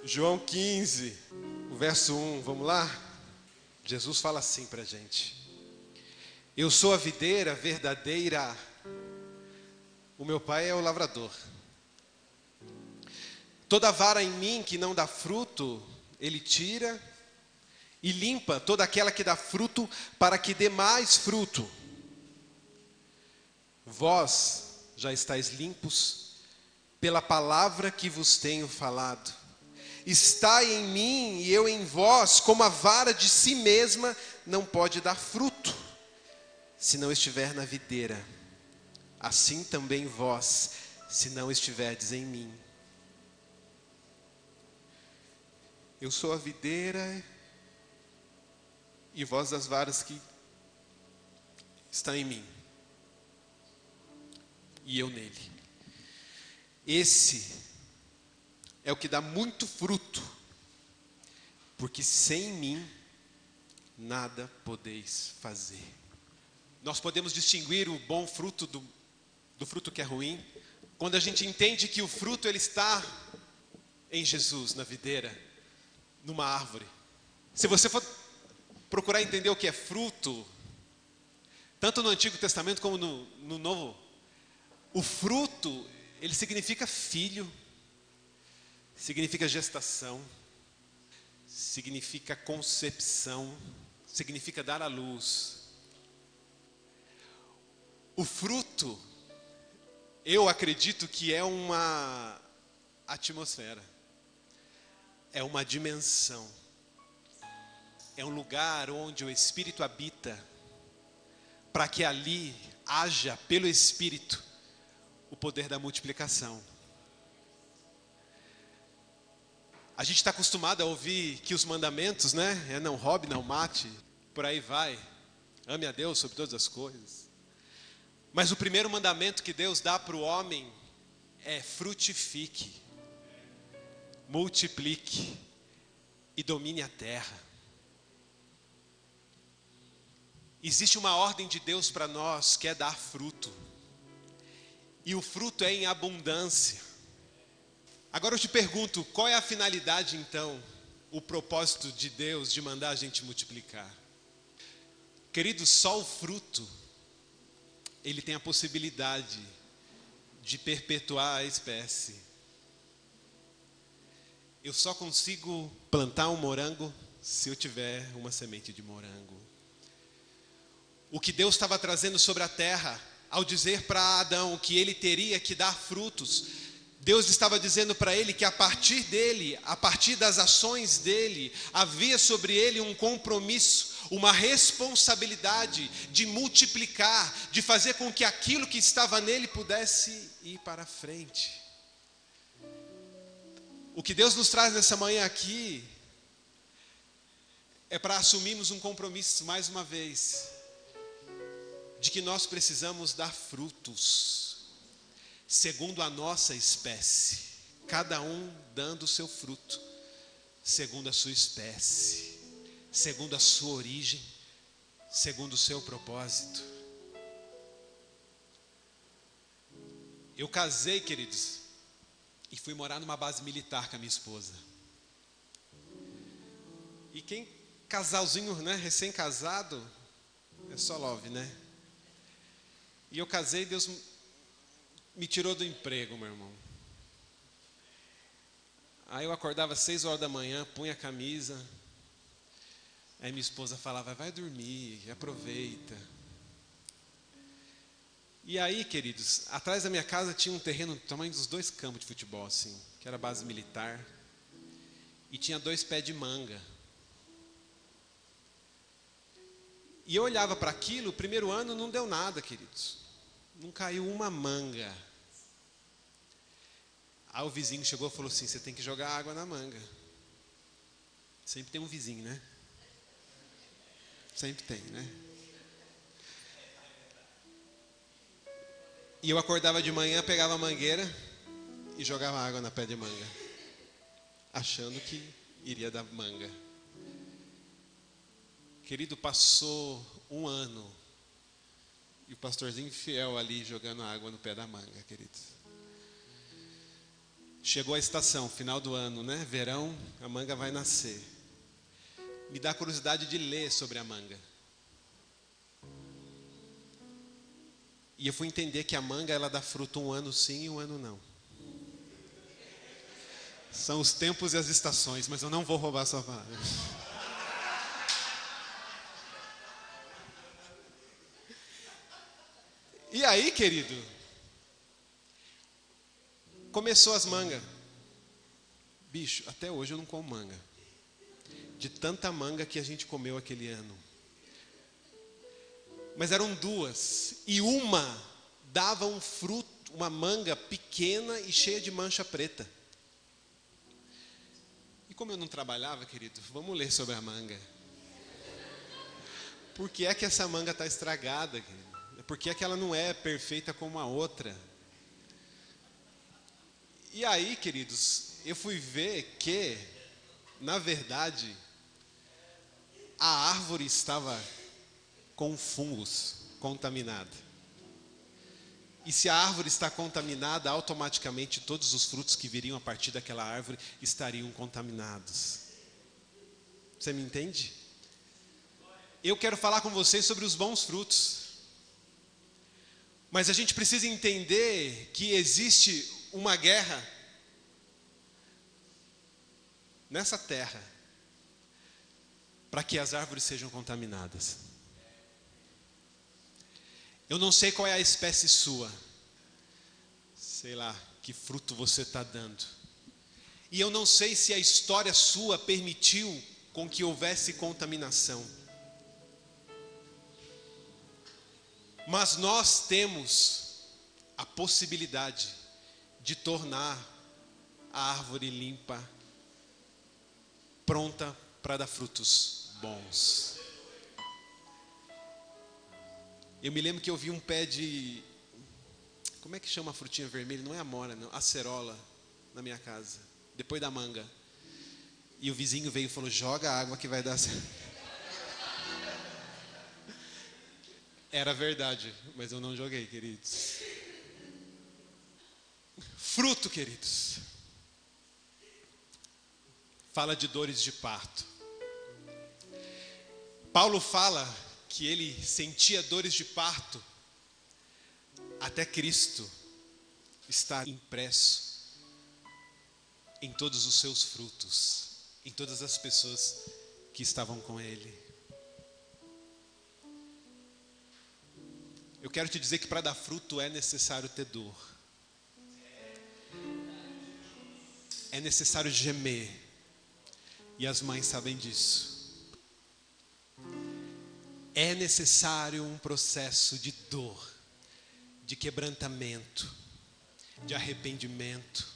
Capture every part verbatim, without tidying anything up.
João quinze, o verso um, vamos lá? Jesus fala assim para a gente: eu sou a videira verdadeira, o meu pai é o lavrador. Toda vara em mim que não dá fruto, ele tira, e limpa toda aquela que dá fruto, para que dê mais fruto. Vós já estáis limpos pela palavra que vos tenho falado. Estai em mim e eu em vós, como a vara de si mesma não pode dar fruto, se não estiver na videira. Assim também vós, se não estiverdes em mim. Eu sou a videira e vós as varas que estão em mim, e eu nele. Esse é o que dá muito fruto, porque sem mim nada podeis fazer. Nós podemos distinguir o bom fruto do, do fruto que é ruim, quando a gente entende que o fruto ele está em Jesus, na videira, numa árvore. Se você for procurar entender o que é fruto, tanto no Antigo Testamento como no, no Novo, o fruto, ele significa filho, significa gestação, significa concepção, significa dar à luz. O fruto, eu acredito que é uma atmosfera, é uma dimensão, é um lugar onde o Espírito habita, para que ali haja pelo Espírito o poder da multiplicação. A gente está acostumado a ouvir que os mandamentos, né? É não roube, não mate, por aí vai. Ame a Deus sobre todas as coisas. Mas o primeiro mandamento que Deus dá para o homem é frutifique, multiplique e domine a terra. Existe uma ordem de Deus para nós que é dar fruto. E o fruto é em abundância. Agora eu te pergunto, qual é a finalidade então, o propósito de Deus de mandar a gente multiplicar? Queridos, só o fruto, ele tem a possibilidade de perpetuar a espécie. Eu só consigo plantar um morango se eu tiver uma semente de morango. O que Deus estava trazendo sobre a terra, ao dizer para Adão que ele teria que dar frutos, Deus estava dizendo para ele que a partir dele, a partir das ações dele, havia sobre ele um compromisso, uma responsabilidade de multiplicar, de fazer com que aquilo que estava nele pudesse ir para frente. O que Deus nos traz nessa manhã aqui é para assumirmos um compromisso mais uma vez, de que nós precisamos dar frutos, segundo a nossa espécie, cada um dando o seu fruto, segundo a sua espécie, segundo a sua origem, segundo o seu propósito. Eu casei, queridos, e fui morar numa base militar com a minha esposa. E quem, casalzinho, né, recém-casado, é só love, né? E eu casei e Deus me tirou do emprego, meu irmão. Aí eu acordava às seis horas da manhã, punha a camisa. Aí minha esposa falava, vai dormir, aproveita. E aí, queridos, atrás da minha casa tinha um terreno do tamanho dos dois campos de futebol, assim, que era base militar. E tinha dois pés de manga. E eu olhava para aquilo, o primeiro ano não deu nada, queridos. Não caiu uma manga. Aí o vizinho chegou e falou assim, você tem que jogar água na manga. Sempre tem um vizinho, né? Sempre tem, né? E eu acordava de manhã, pegava a mangueira e jogava água na pé de manga, achando que iria dar manga. Querido, passou um ano e o pastorzinho fiel ali jogando água no pé da manga, queridos. Chegou a estação, final do ano, né? Verão, a manga vai nascer. Me dá curiosidade de ler sobre a manga. E eu fui entender que a manga, ela dá fruto um ano sim e um ano não. São os tempos e as estações, mas eu não vou roubar a sua palavra. E aí, querido, começou as mangas. Bicho, até hoje eu não como manga. De tanta manga que a gente comeu aquele ano. Mas eram duas. E uma dava um fruto, uma manga pequena e cheia de mancha preta. E como eu não trabalhava, querido, vamos ler sobre a manga. Por que é que essa manga está estragada, querido? Por que é que ela não é perfeita como a outra? E aí, queridos, eu fui ver que, na verdade, a árvore estava com fungos, contaminada. E se a árvore está contaminada, automaticamente todos os frutos que viriam a partir daquela árvore estariam contaminados. Você me entende? Eu quero falar com vocês sobre os bons frutos. Mas a gente precisa entender que existe uma guerra nessa terra para que as árvores sejam contaminadas. Eu não sei qual é a espécie sua, sei lá, que fruto você está dando. E eu não sei se a história sua permitiu com que houvesse contaminação. Mas nós temos a possibilidade de tornar a árvore limpa, pronta para dar frutos bons. Eu me lembro que eu vi um pé de... Como é que chama a frutinha vermelha? Não é amora, não. Acerola, na minha casa. Depois da manga. E o vizinho veio e falou, joga água que vai dar certo. Era verdade, mas eu não joguei, queridos. Fruto, queridos. Fala de dores de parto. Paulo fala que ele sentia dores de parto até Cristo estar impresso em todos os seus frutos, em todas as pessoas que estavam com ele. Eu quero te dizer que para dar fruto é necessário ter dor. É necessário gemer. E as mães sabem disso. É necessário um processo de dor, de quebrantamento, de arrependimento.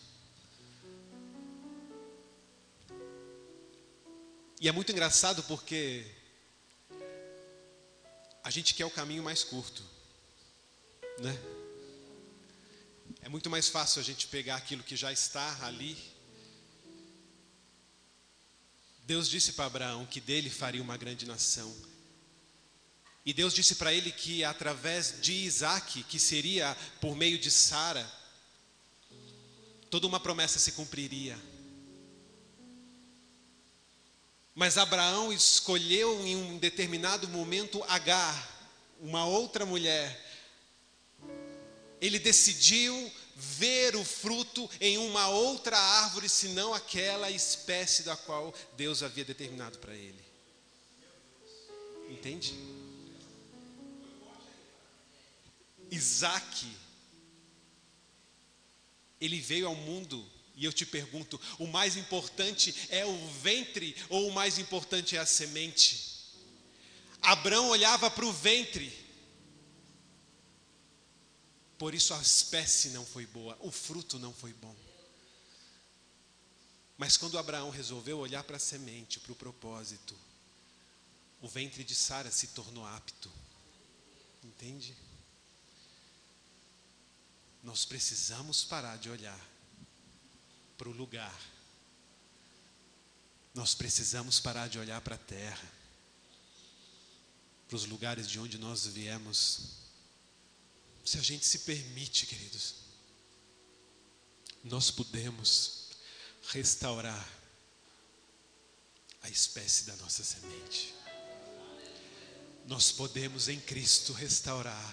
E é muito engraçado porque a gente quer o caminho mais curto, né? É muito mais fácil a gente pegar aquilo que já está ali. Deus disse para Abraão que dele faria uma grande nação. E Deus disse para ele que através de Isaac, que seria por meio de Sara, toda uma promessa se cumpriria. Mas Abraão escolheu em um determinado momento Agar, uma outra mulher. Ele decidiu ver o fruto em uma outra árvore, senão aquela espécie da qual Deus havia determinado para ele. Entende? Isaac, ele veio ao mundo, e eu te pergunto, o mais importante é o ventre ou o mais importante é a semente? Abraão olhava para o ventre, por isso a espécie não foi boa, o fruto não foi bom. Mas quando Abraão resolveu olhar para a semente, para o propósito, o ventre de Sara se tornou apto. Entende? Nós precisamos parar de olhar para o lugar. Nós precisamos parar de olhar para a terra, para os lugares de onde nós viemos. Se a gente se permite, queridos, nós podemos restaurar a espécie da nossa semente. Nós podemos em Cristo restaurar.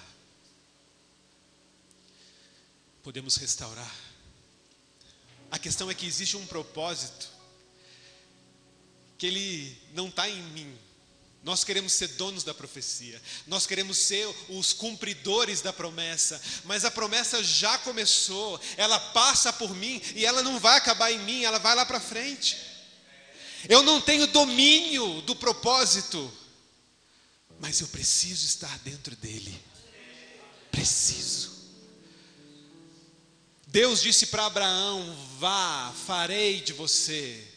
Podemos restaurar. A questão é que existe um propósito que ele não está em mim. Nós queremos ser donos da profecia, nós queremos ser os cumpridores da promessa, mas a promessa já começou, ela passa por mim e ela não vai acabar em mim, ela vai lá para frente. Eu não tenho domínio do propósito, mas eu preciso estar dentro dele, preciso. Deus disse para Abraão: vá, farei de você.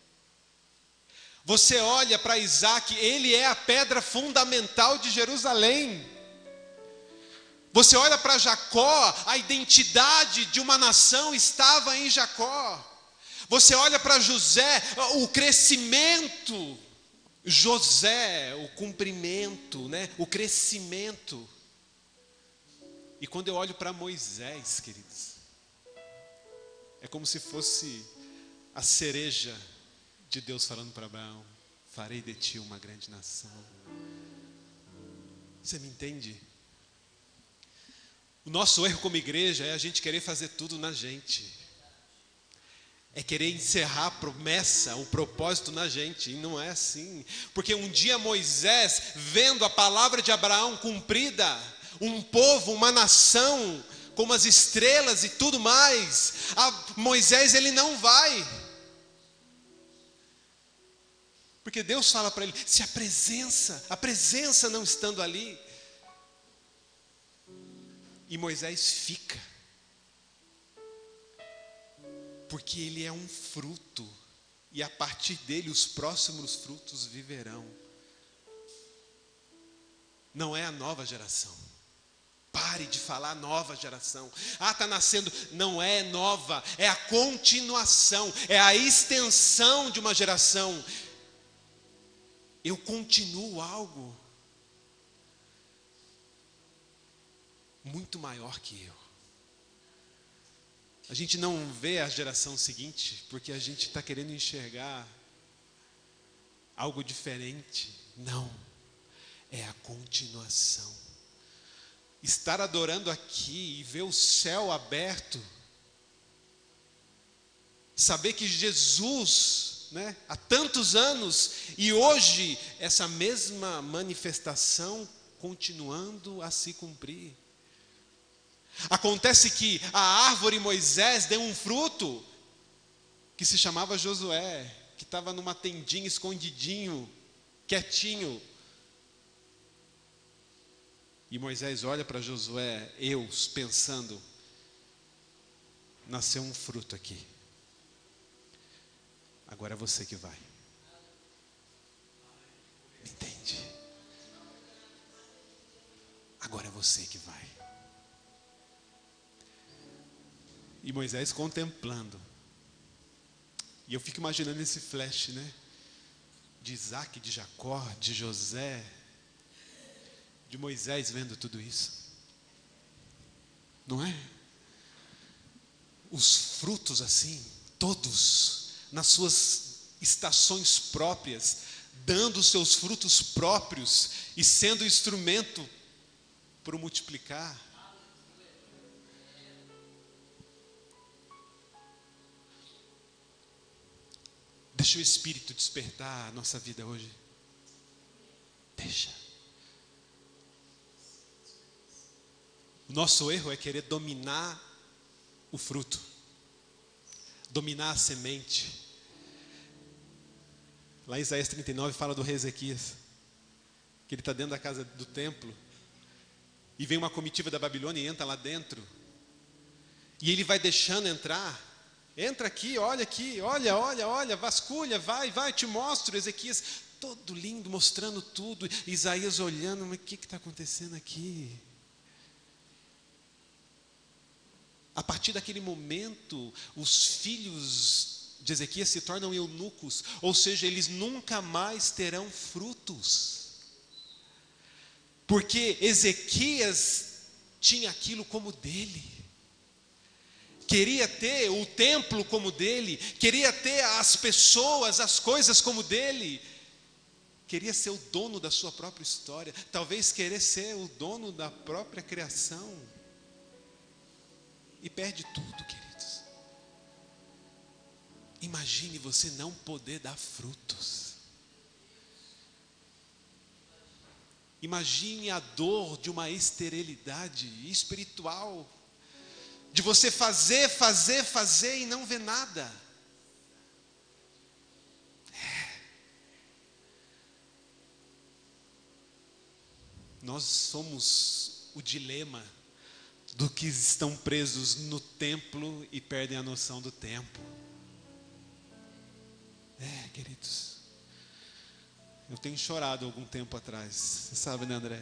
Você olha para Isaac, ele é a pedra fundamental de Jerusalém. Você olha para Jacó, a identidade de uma nação estava em Jacó. Você olha para José, o crescimento, José, o cumprimento, né? O crescimento. E quando eu olho para Moisés, queridos, é como se fosse a cereja de Deus falando para Abraão: farei de ti uma grande nação. Você me entende? O nosso erro como igreja é a gente querer fazer tudo na gente, é querer encerrar a promessa, o propósito na gente, e não é assim. Porque um dia Moisés, vendo a palavra de Abraão cumprida, um povo, uma nação, como as estrelas e tudo mais, a Moisés ele não vai. Porque Deus fala para ele: se a presença, a presença não estando ali. E Moisés fica. Porque ele é um fruto. E a partir dele os próximos frutos viverão. Não é a nova geração. Pare de falar nova geração. Ah, está nascendo. Não é nova, é a continuação, é a extensão de uma geração. Eu continuo algo muito maior que eu. A gente não vê a geração seguinte porque a gente está querendo enxergar algo diferente. Não, é a continuação. Estar adorando aqui e ver o céu aberto, saber que Jesus, né, há tantos anos, e hoje essa mesma manifestação continuando a se cumprir. Acontece que a árvore Moisés deu um fruto que se chamava Josué, que estava numa tendinha escondidinho, quietinho. E Moisés olha para Josué, eu pensando: nasceu um fruto aqui. Agora é você que vai. Entende? Agora é você que vai. E Moisés contemplando. E eu fico imaginando esse flash, né? De Isaac, de Jacó, de José, de Moisés vendo tudo isso. Não é? Os frutos assim, todos, nas suas estações próprias, dando os seus frutos próprios e sendo instrumento para o multiplicar. Deixa o Espírito despertar a nossa vida hoje. Deixa. O nosso erro é querer dominar o fruto, dominar a semente. Lá em Isaías trinta e nove fala do rei Ezequias, que ele está dentro da casa do templo, e vem uma comitiva da Babilônia e entra lá dentro, e ele vai deixando entrar. Entra aqui, olha aqui, olha, olha, olha, vasculha, vai, vai, te mostro. Ezequias todo lindo, mostrando tudo. Isaías olhando, mas o que está acontecendo aqui? A partir daquele momento, os filhos de Ezequias se tornam eunucos, ou seja, eles nunca mais terão frutos. Porque Ezequias tinha aquilo como dele. queria ter o templo como dele, queria ter as pessoas, as coisas como dele, queria ser o dono da sua própria história, talvez querer ser o dono da própria criação, e perde tudo, queridos. Imagine você não poder dar frutos. Imagine a dor de uma esterilidade espiritual, de você fazer, fazer, fazer e não ver nada. É. Nós somos o dilema do que estão presos no templo e perdem a noção do tempo. É, queridos. Eu tenho chorado algum tempo atrás, você sabe, né, André?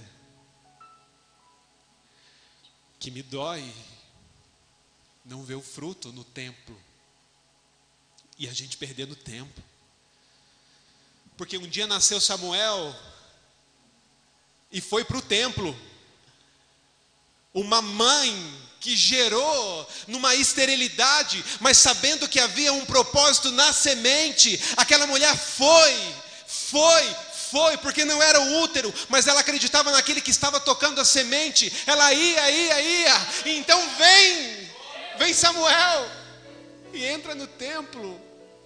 Que me dói não ver o fruto no templo e a gente perdendo tempo. Porque um dia nasceu Samuel e foi para o templo. Uma mãe que gerou numa esterilidade, mas sabendo que havia um propósito na semente, aquela mulher foi. Foi, foi, porque não era o útero, mas ela acreditava naquele que estava tocando a semente. Ela ia, ia, ia. E então vem, vem Samuel e entra no templo.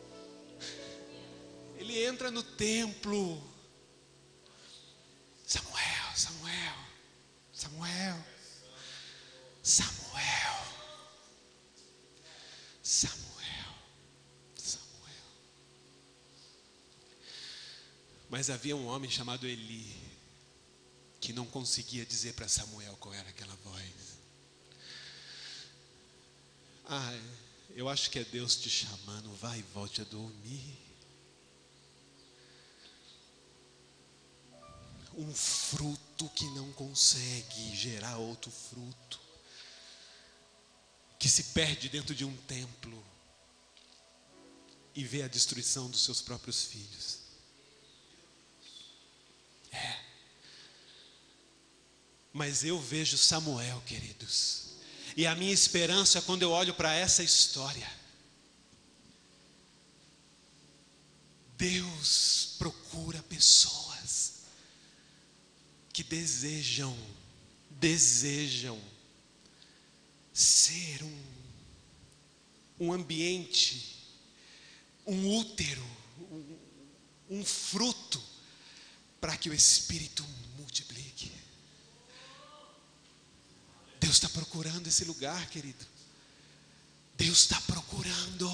Ele entra no templo. Samuel, Samuel, Samuel, Samuel, Samuel. Mas havia um homem chamado Eli, que não conseguia dizer para Samuel qual era aquela voz. Ah, eu acho que é Deus te chamando, vai e volte a dormir. Um fruto que não consegue gerar outro fruto, que se perde dentro de um templo e vê a destruição dos seus próprios filhos. É. Mas eu vejo Samuel, queridos, e a minha esperança quando eu olho para essa história, Deus procura pessoas que desejam, desejam ser um, um ambiente, um útero, um, um fruto, para que o Espírito multiplique. Deus está procurando esse lugar, querido. Deus está procurando.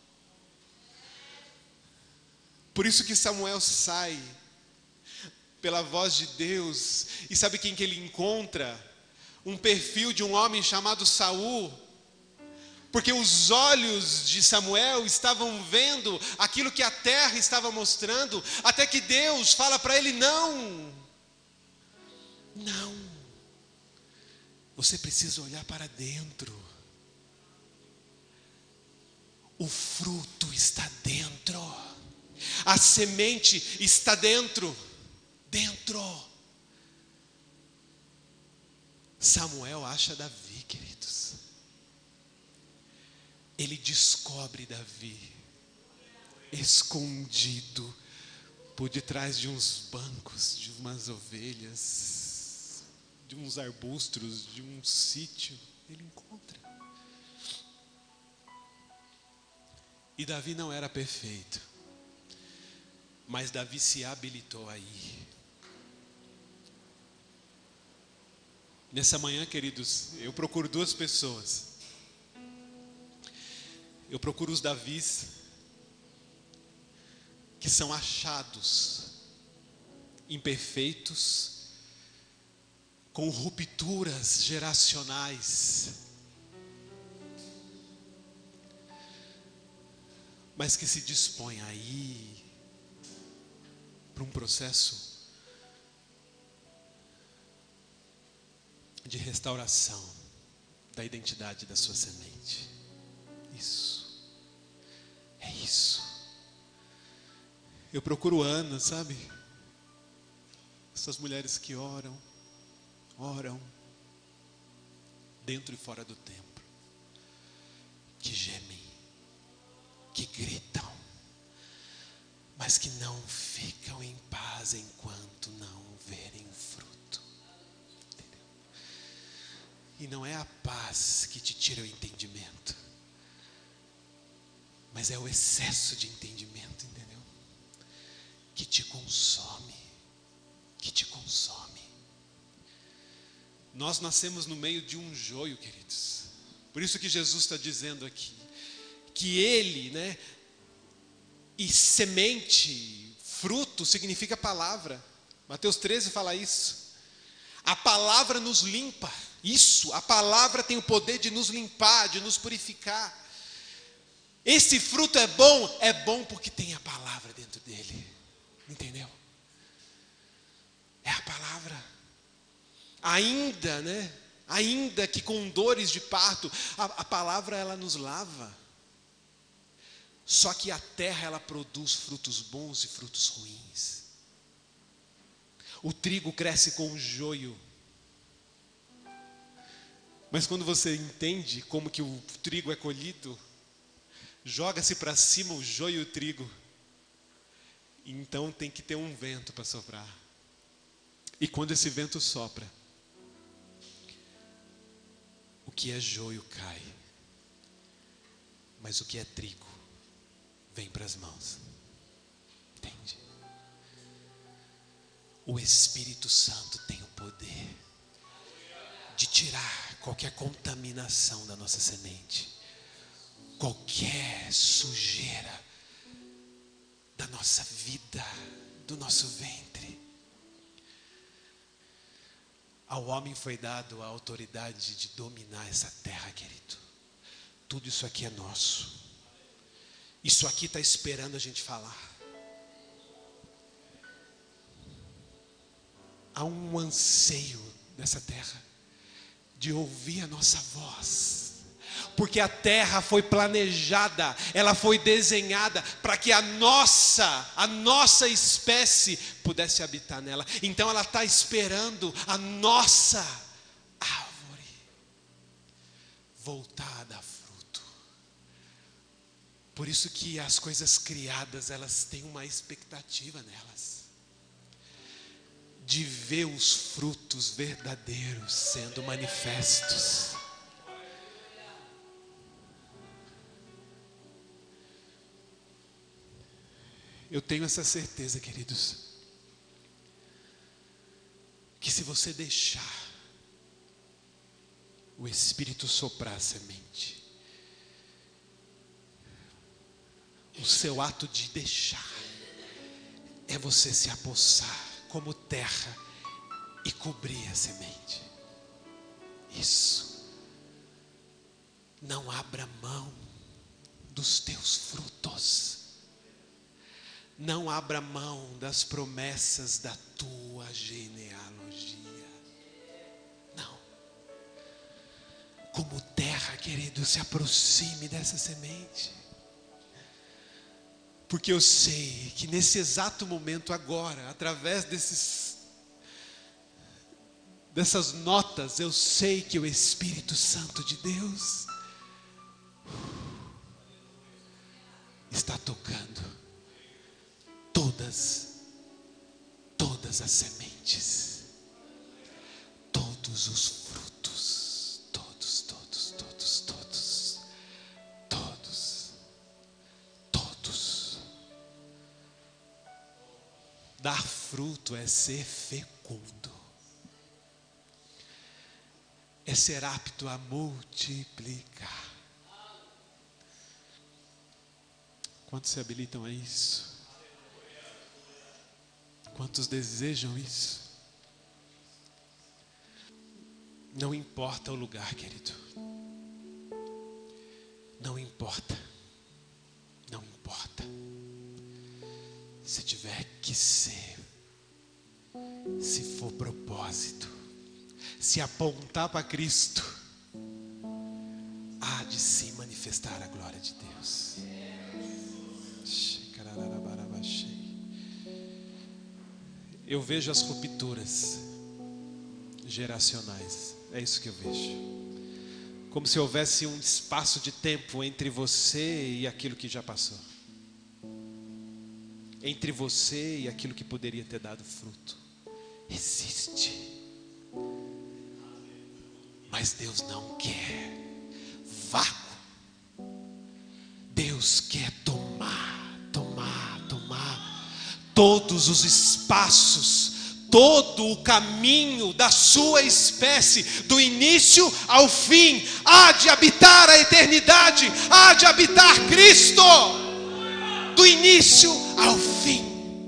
Por isso que Samuel sai pela voz de Deus. E sabe quem que ele encontra? Um perfil de um homem chamado Saul. Porque os olhos de Samuel estavam vendo aquilo que a terra estava mostrando, até que Deus fala para ele: não, não, você precisa olhar para dentro, o fruto está dentro, a semente está dentro, dentro. Samuel acha Davi, queridos. Ele descobre Davi escondido por detrás de uns bancos, de umas ovelhas, de uns arbustos, de um sítio. Ele encontra. E Davi não era perfeito, mas Davi se habilitou aí. Nessa manhã, queridos, eu procuro duas pessoas. Eu procuro os Davis que são achados imperfeitos, com rupturas geracionais, mas que se dispõem a ir para um processo de restauração da identidade da sua semente. Isso. É isso. Eu procuro Ana, sabe? Essas mulheres que oram, oram, dentro e fora do templo. que gemem, que gritam, mas que não ficam em paz enquanto não verem o fruto. Entendeu? E não é a paz que te tira o entendimento, mas é o excesso de entendimento, entendeu? Que te consome, que te consome. Nós nascemos no meio de um joio, queridos. Por isso que Jesus está dizendo aqui, que ele, né, e semente, fruto, significa palavra. Mateus treze fala isso. A palavra nos limpa. Isso, a palavra tem o poder de nos limpar, de nos purificar. Esse fruto é bom, é bom porque tem a palavra dentro dele. Entendeu? É a palavra. Ainda, né? Ainda que com dores de parto, a, a palavra ela nos lava. Só que a terra ela produz frutos bons e frutos ruins. O trigo cresce com o joio. Mas quando você entende como que o trigo é colhido, joga-se para cima o joio e o trigo. Então tem que ter um vento para soprar. E quando esse vento sopra, o que é joio cai, mas o que é trigo vem para as mãos. Entende? O Espírito Santo tem o poder de tirar qualquer contaminação da nossa semente, qualquer sujeira da nossa vida, do nosso ventre. Ao homem foi dado a autoridade de dominar essa terra, querido. Tudo isso aqui é nosso. Isso aqui está esperando a gente falar. Há um anseio dessa terra de ouvir a nossa voz. Porque a terra foi planejada, ela foi desenhada para que a nossa, a nossa espécie pudesse habitar nela. Então ela está esperando a nossa árvore voltar a dar fruto. Por isso que as coisas criadas, elas têm uma expectativa nelas, de ver os frutos verdadeiros sendo manifestos. Eu tenho essa certeza, queridos, que se você deixar o Espírito soprar a semente, o seu ato de deixar é você se apossar como terra e cobrir a semente. Isso. Não abra mão dos teus frutos. Não abra mão das promessas da tua genealogia. Não. Como terra, querido, se aproxime dessa semente. Porque eu sei que nesse exato momento agora, através desses, dessas notas, eu sei que o Espírito Santo de Deus está tocando todas, todas as sementes, todos os frutos, todos, todos, todos, todos, todos, todos. Dar fruto é ser fecundo, é ser apto a multiplicar. Quantos se habilitam a isso? Quantos desejam isso? Não importa o lugar, querido. Não importa. Não importa. Se tiver que ser, se for propósito, se apontar para Cristo, há de se manifestar a glória de Deus. Eu vejo as rupturas geracionais. É isso que eu vejo. Como se houvesse um espaço de tempo entre você e aquilo que já passou. Entre você e aquilo que poderia ter dado fruto. Existe. Mas Deus não quer vácuo. Deus quer tomar, tomar, tomar todos os espaços, todo o caminho da sua espécie, do início ao fim. Há de habitar a eternidade, há de habitar Cristo, do início ao fim.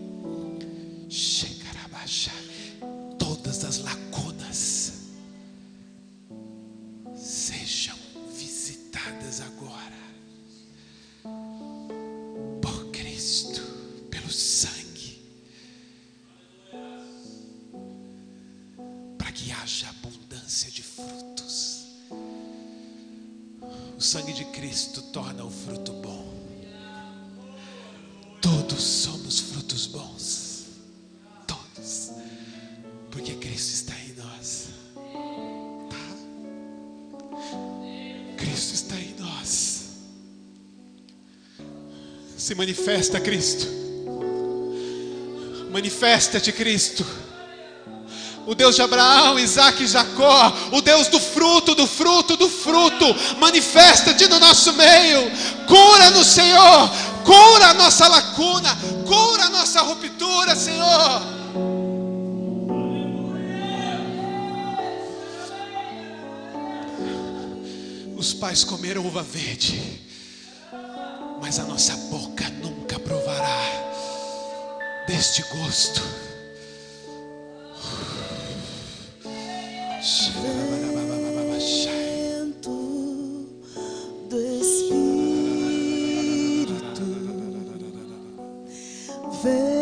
Todas as lacunas sejam visitadas agora por Cristo, pelo sangue, para que haja abundância de frutos. O sangue de Cristo torna o fruto bom. Todos somos frutos bons, todos, porque Cristo está em nós. Tá? Cristo está em nós. Se manifesta, Cristo. Manifesta-te, Cristo. O Deus de Abraão, Isaac e Jacó, o Deus do fruto, do fruto, do fruto, manifesta-te no nosso meio. Cura-nos, Senhor. Cura a nossa lacuna, cura a nossa ruptura, Senhor. Os pais comeram uva verde, mas a nossa boca nunca provará deste gosto. Vento